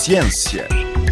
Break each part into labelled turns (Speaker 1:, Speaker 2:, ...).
Speaker 1: Ciência.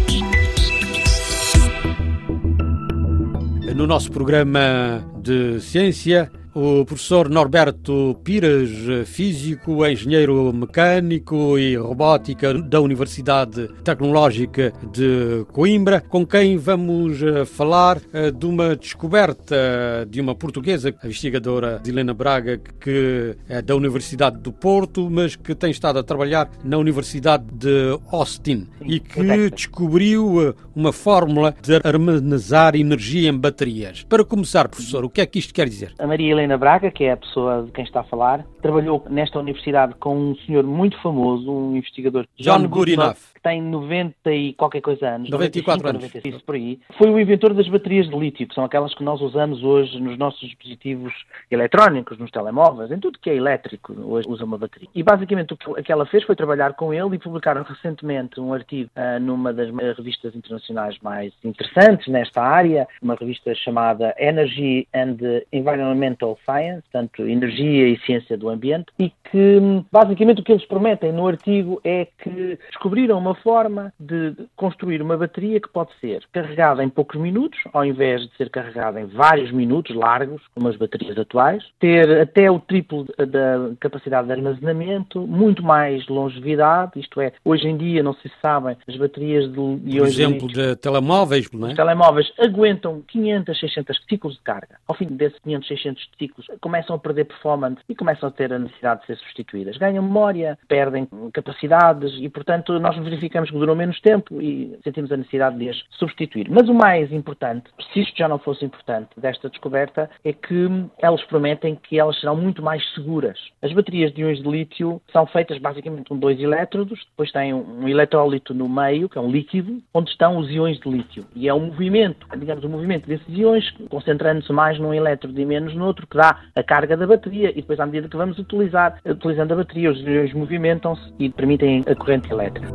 Speaker 2: No nosso programa de ciência, o professor Norberto Pires, físico, engenheiro mecânico e robótica da Universidade Tecnológica de Coimbra, com quem vamos falar de uma descoberta de uma portuguesa, a investigadora Helena Braga, que é da Universidade do Porto, mas que tem estado a trabalhar na Universidade de Austin e que descobriu uma fórmula de armazenar energia em baterias. Para começar, professor, o que é que isto quer dizer?
Speaker 3: A Maria Helena Braga, que é a pessoa de quem está a falar, trabalhou nesta universidade com um senhor muito famoso, um investigador,
Speaker 2: John Goodenough,
Speaker 3: que tem 90 e qualquer coisa anos.
Speaker 2: 94 anos.
Speaker 3: 96, por aí. Foi o inventor das baterias de lítio, que são aquelas que nós usamos hoje nos nossos dispositivos eletrónicos, nos telemóveis, em tudo que é elétrico, hoje usa uma bateria. E basicamente o que ela fez foi trabalhar com ele e publicaram recentemente um artigo numa das revistas internacionais mais interessantes nesta área, uma revista chamada Energy and Environmental Science, portanto, energia e ciência do ambiente, e que basicamente o que eles prometem no artigo é que descobriram uma forma de construir uma bateria que pode ser carregada em poucos minutos, ao invés de ser carregada em vários minutos largos, como as baterias atuais, ter até o triplo da capacidade de armazenamento, muito mais longevidade, isto é, hoje em dia, não sei se sabem, as baterias de hoje...
Speaker 2: Por exemplo, de telemóveis, não é?
Speaker 3: Os telemóveis aguentam 500, 600 ciclos de carga. Ao fim desses 500, 600 ciclos, começam a perder performance e começam a ter a necessidade de ser substituídas. Ganham memória, perdem capacidades e, portanto, nós verificamos que duram menos tempo e sentimos a necessidade de as substituir. Mas o mais importante, se isto já não fosse importante desta descoberta, é que elas prometem que elas serão muito mais seguras. As baterias de íons de lítio são feitas basicamente com 2 elétrodos, depois tem um eletrólito no meio, que é um líquido, onde estão os íons de lítio. E é um movimento, digamos, o movimento desses íons, concentrando-se mais num elétrodo e menos no outro, que dá a carga da bateria, e depois, à medida que vamos utilizando a bateria, os íons movimentam-se e permitem a corrente elétrica.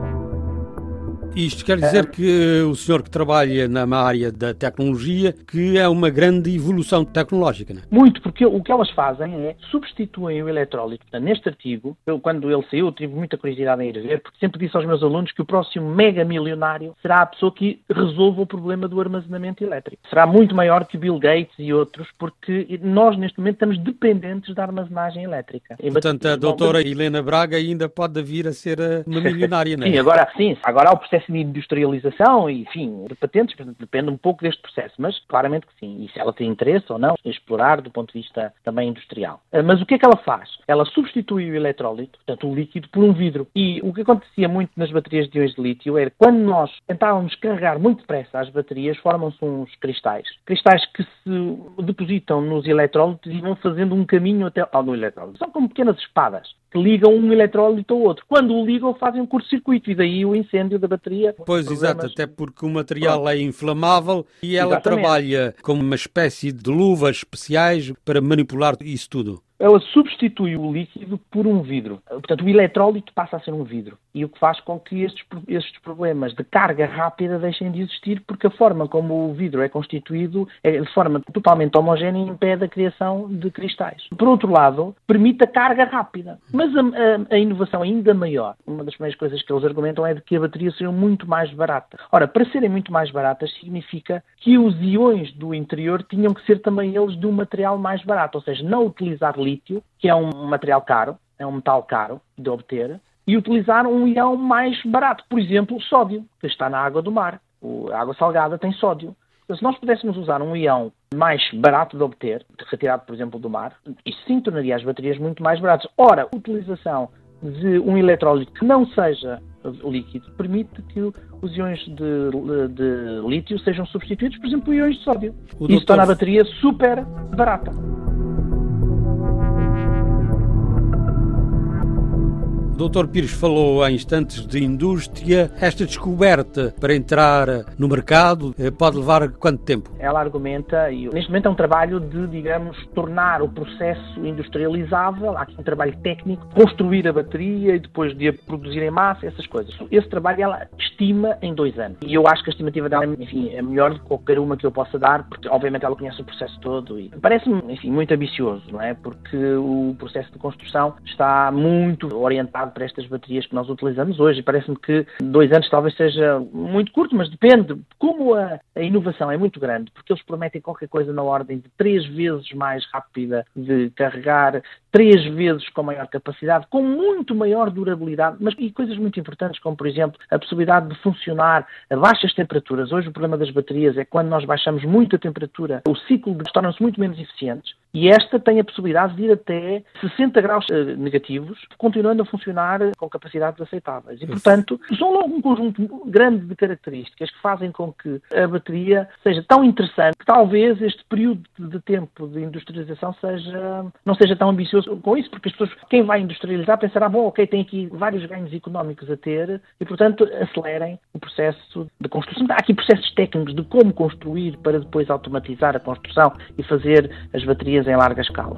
Speaker 2: Isto quer dizer que o senhor que trabalha na área da tecnologia, que é uma grande evolução tecnológica, não é?
Speaker 3: Muito, porque o que elas fazem é substituem o eletrólito. Portanto, neste artigo, quando ele saiu, tive muita curiosidade em ir ver, porque sempre disse aos meus alunos que o próximo mega milionário será a pessoa que resolva o problema do armazenamento elétrico. Será muito maior que Bill Gates e outros, porque nós, neste momento, estamos dependentes da armazenagem elétrica.
Speaker 2: Portanto, a doutora Helena Braga ainda pode vir a ser uma milionária, não é?
Speaker 3: Agora há o processo de industrialização e, enfim, de patentes, portanto, depende um pouco deste processo, mas claramente que sim. E se ela tem interesse ou não, explorar do ponto de vista também industrial. Mas o que é que ela faz? Ela substitui o eletrólito, portanto, o líquido, por um vidro. E o que acontecia muito nas baterias de íons de lítio era quando nós tentávamos carregar muito depressa as baterias, formam-se uns cristais. Cristais que se depositam nos eletrólitos e vão fazendo um caminho até ao eletrólito. São como pequenas espadas que ligam um eletrólito ao outro. Quando o ligam, fazem um curto-circuito e daí o incêndio da bateria.
Speaker 2: Pois, exato, até porque o material é inflamável e ela trabalha como uma espécie de luvas especiais para manipular isso tudo.
Speaker 3: Ela substitui o líquido por um vidro. Portanto, o eletrólito passa a ser um vidro. E o que faz com que estes problemas de carga rápida deixem de existir, porque a forma como o vidro é constituído é de forma totalmente homogénea e impede a criação de cristais. Por outro lado, permite a carga rápida. Mas a inovação ainda maior, uma das primeiras coisas que eles argumentam é de que a bateria seria muito mais barata. Ora, para serem muito mais baratas, significa que os íons do interior tinham que ser também eles de um material mais barato, ou seja, não utilizar lítio, que é um material caro, é um metal caro de obter, e utilizar um íon mais barato, por exemplo, o sódio, que está na água do mar. A água salgada tem sódio. Então, se nós pudéssemos usar um íon mais barato de obter, retirado, por exemplo, do mar, isso sim tornaria as baterias muito mais baratas. Ora, a utilização de um eletrólito que não seja líquido permite que os íons de lítio sejam substituídos, por exemplo, por íons de sódio. Isso torna a bateria super barata.
Speaker 2: O Dr. Pires falou há instantes de indústria. Esta descoberta para entrar no mercado pode levar quanto tempo?
Speaker 3: Ela argumenta, e neste momento é um trabalho de, digamos, tornar o processo industrializável. Há aqui um trabalho técnico, construir a bateria e depois de a produzir em massa, essas coisas. Esse trabalho ela estima em 2 anos. E eu acho que a estimativa dela, enfim, é melhor do que qualquer uma que eu possa dar, porque obviamente ela conhece o processo todo e parece-me, enfim, muito ambicioso, não é? Porque o processo de construção está muito orientado para estas baterias que nós utilizamos hoje e parece-me que 2 anos talvez seja muito curto, mas depende. Como a inovação é muito grande, porque eles prometem qualquer coisa na ordem de 3 vezes mais rápida de carregar, 3 vezes com maior capacidade, com muito maior durabilidade, mas e coisas muito importantes, como por exemplo a possibilidade de funcionar a baixas temperaturas. Hoje o problema das baterias é que quando nós baixamos muito a temperatura, o ciclo torna-se muito menos eficientes e esta tem a possibilidade de ir até 60 graus negativos, continuando a funcionar com capacidades aceitáveis. E, portanto, são logo um conjunto grande de características que fazem com que a bateria seja tão interessante que talvez este período de tempo de industrialização não seja tão ambicioso com isso, porque as pessoas, quem vai industrializar, pensará, bom, ok, tem aqui vários ganhos económicos a ter e, portanto, acelerem o processo de construção. Há aqui processos técnicos de como construir para depois automatizar a construção e fazer as baterias em larga escala.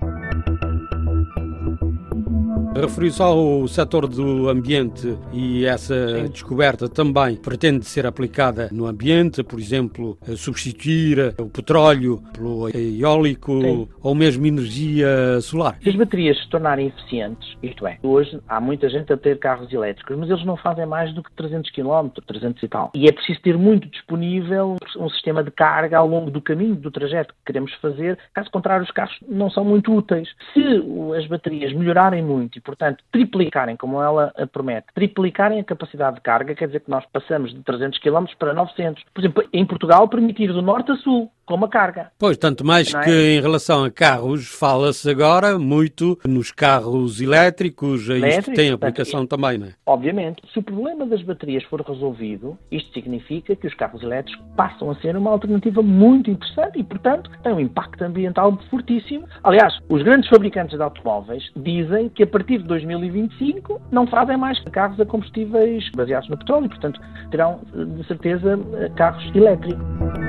Speaker 2: Referiu-se ao setor do ambiente e essa descoberta também pretende ser aplicada no ambiente, por exemplo, substituir o petróleo pelo eólico ou mesmo energia solar.
Speaker 3: Se as baterias se tornarem eficientes, isto é, hoje há muita gente a ter carros elétricos, mas eles não fazem mais do que 300 km, 300 e tal. E é preciso ter muito disponível um sistema de carga ao longo do caminho, do trajeto que queremos fazer, caso contrário os carros não são muito úteis. Se as baterias melhorarem muito e, portanto, triplicarem, como ela promete, triplicarem a capacidade de carga, quer dizer que nós passamos de 300 km para 900. Por exemplo, em Portugal, permitir do norte a sul, com uma carga.
Speaker 2: Pois, tanto mais que em relação a carros, fala-se agora muito nos carros elétricos, isto tem aplicação também, não é?
Speaker 3: Obviamente. Se o problema das baterias for resolvido, isto significa que os carros elétricos passam a ser uma alternativa muito interessante e, portanto, tem um impacto ambiental fortíssimo. Aliás, os grandes fabricantes de automóveis dizem que a partir de 2025 não fazem mais carros a combustíveis baseados no petróleo e, portanto, terão, de certeza, carros elétricos.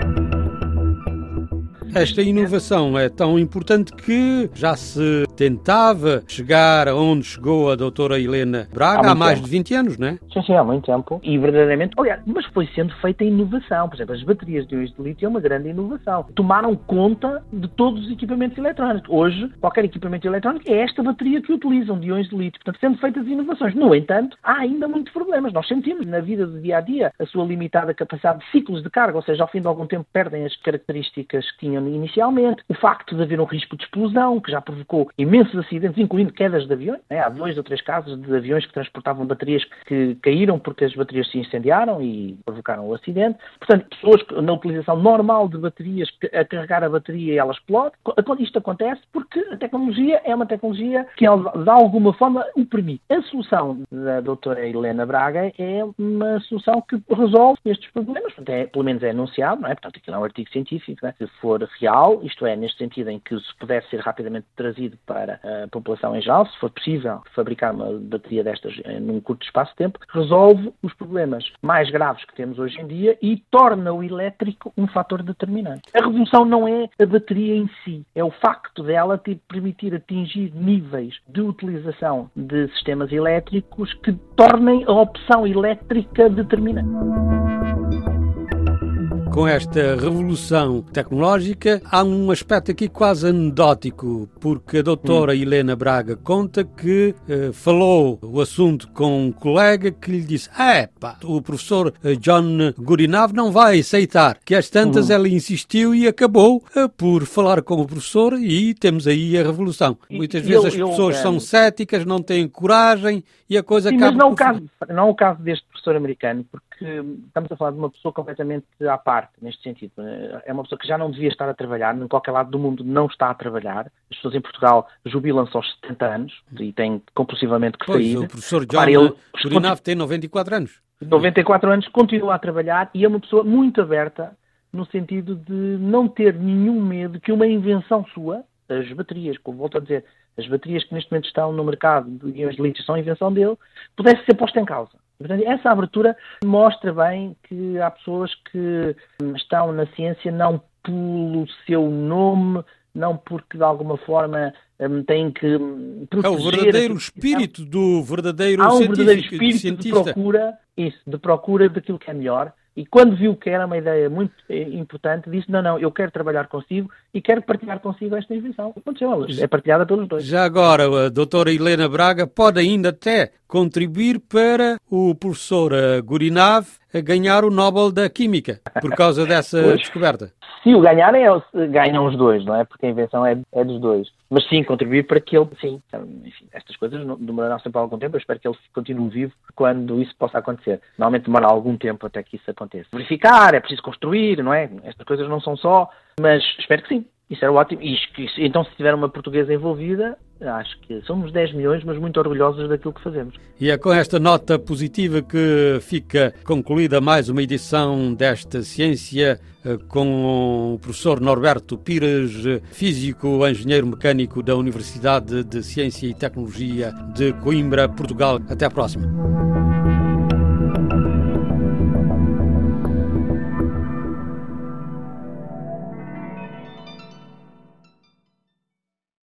Speaker 2: Esta inovação é tão importante que já se tentava chegar aonde chegou a doutora Helena Braga há mais de 20 anos, não é?
Speaker 3: Sim, há muito tempo. E verdadeiramente, aliás, mas foi sendo feita inovação. Por exemplo, as baterias de íons de lítio é uma grande inovação. Tomaram conta de todos os equipamentos eletrónicos. Hoje, qualquer equipamento eletrónico é esta bateria que utilizam de íons de lítio. Portanto, sendo feitas inovações. No entanto, há ainda muitos problemas. Nós sentimos na vida do dia-a-dia a sua limitada capacidade de ciclos de carga, ou seja, ao fim de algum tempo perdem as características que tinham inicialmente. O facto de haver um risco de explosão, que já provocou imensos acidentes, incluindo quedas de aviões. Há 2 ou 3 casos de aviões que transportavam baterias que caíram porque as baterias se incendiaram e provocaram o acidente. Portanto, pessoas na utilização normal de baterias, a carregar a bateria e ela explode. Isto acontece porque a tecnologia é uma tecnologia que, de alguma forma, o permite. A solução da doutora Helena Braga é uma solução que resolve estes problemas. Portanto, pelo menos é anunciado, não é? Portanto, aquilo é um artigo científico, não é? Se for real, isto é, neste sentido em que se puder ser rapidamente trazido para a população em geral, se for possível fabricar uma bateria destas num curto espaço de tempo, resolve os problemas mais graves que temos hoje em dia e torna o elétrico um fator determinante. A revolução não é a bateria em si, é o facto dela permitir atingir níveis de utilização de sistemas elétricos que tornem a opção elétrica determinante.
Speaker 2: Com esta revolução tecnológica, há um aspecto aqui quase anedótico, porque a doutora Helena Braga conta que falou o assunto com um colega que lhe disse: o professor John Goodenough não vai aceitar. Que às tantas ela insistiu e acabou por falar com o professor e temos aí a revolução. Muitas vezes as pessoas são céticas, não têm coragem e a coisa acaba...
Speaker 3: Mas não é o caso deste professor americano, porque estamos a falar de uma pessoa completamente à parte, neste sentido. É uma pessoa que já não devia estar a trabalhar, em qualquer lado do mundo não está a trabalhar. As pessoas em Portugal jubilam-se aos 70 anos e têm compulsivamente que sair.
Speaker 2: O professor John Goodenough tem 94 anos.
Speaker 3: 94 anos, continua a trabalhar e é uma pessoa muito aberta no sentido de não ter nenhum medo que uma invenção sua, as baterias, como volto a dizer, as baterias que neste momento estão no mercado de íons de lítio são a invenção dele, pudesse ser posta em causa. Portanto, essa abertura mostra bem que há pessoas que estão na ciência não pelo seu nome, não porque de alguma forma têm que proteger...
Speaker 2: É o verdadeiro espírito do verdadeiro
Speaker 3: Há um
Speaker 2: científico,
Speaker 3: verdadeiro espírito
Speaker 2: cientista.
Speaker 3: de procura daquilo que é melhor. E quando viu que era uma ideia muito importante, disse, não, eu quero trabalhar consigo e quero partilhar consigo esta invenção. Aconteceu, é partilhada pelos dois.
Speaker 2: Já agora, a doutora Helena Braga pode ainda até contribuir para o professor Gurinav ganhar o Nobel da Química, por causa dessa descoberta.
Speaker 3: Se o ganharem, ganham os dois, não é? Porque a invenção é dos dois. Mas sim, contribuir para que ele, sim, enfim, estas coisas demoraram sempre algum tempo, eu espero que ele continue vivo quando isso possa acontecer. Normalmente demora algum tempo até que isso aconteça. Verificar, é preciso construir, não é? Estas coisas não são só, mas espero que sim. Isso era ótimo. Então, se tiver uma portuguesa envolvida, acho que somos 10 milhões, mas muito orgulhosos daquilo que fazemos.
Speaker 2: E é com esta nota positiva que fica concluída mais uma edição desta Ciência com o professor Norberto Pires, físico, engenheiro mecânico da Universidade de Ciência e Tecnologia de Coimbra, Portugal. Até à próxima.